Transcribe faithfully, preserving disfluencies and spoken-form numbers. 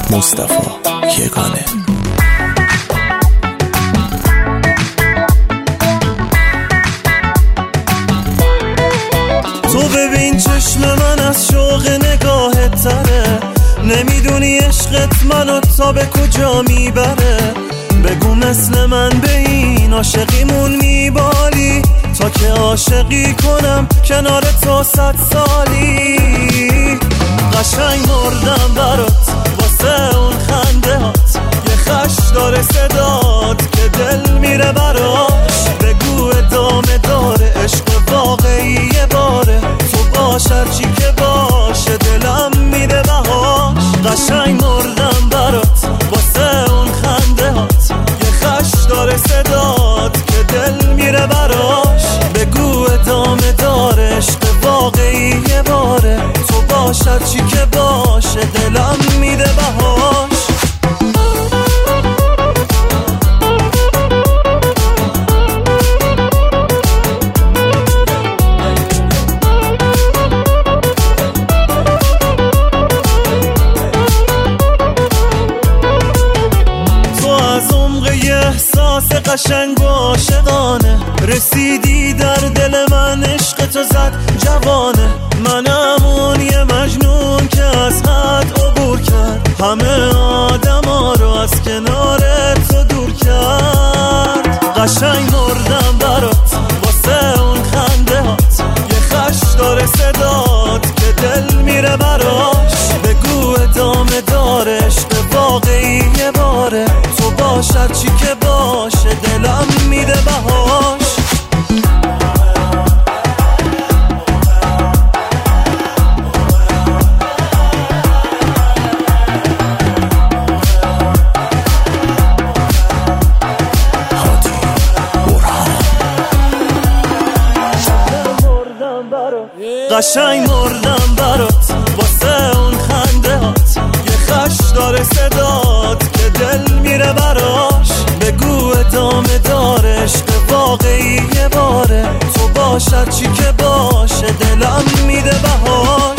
مصطفی یگانه. تو ببین چشم من از شوق نگاهت تره، نمیدونی عشقت منو تا به کجا میبره. بگو مثل من به این عاشقیمون میبالی، تا که عاشقی کنم کنار تو صد سالی. قشنگ مردم برات واسه اون خنده هات، یه خش داره صدات که دل میره براش. بگو ادامه داره عشق واقعی باره، تو باش هرچی که باشه دلم میده بهاش. قشنگ مردم برات واسه اون خنده هات، یه خش داره صدات که دل میره براش. بگو ادامه داره عشق واقعی باره، تو باش هرچی که باشه دلم میده بهاش. احساس قشنگ و عاشقانه، رسیدی در دل من، عشق تو زد جوانه. منم اون یه مجنون که از حد عبور کرد، همه آدم ها رو از کنار تو دور کرد. قشنگ مردم برات واسه اون خنده هات، یه خش داره صدات که دل میره براش. بگو ادامه داره عشق واقعی باره، تو باش هرچی که باشه دلم میده بهاش. قشنگ مردم برات واسه اون خنده هات، یه خش داره صدات که دل میره براش. بگو ادامه داره عشق واقعی باره، تو باش هرچی که باشه دلم میده بهاش.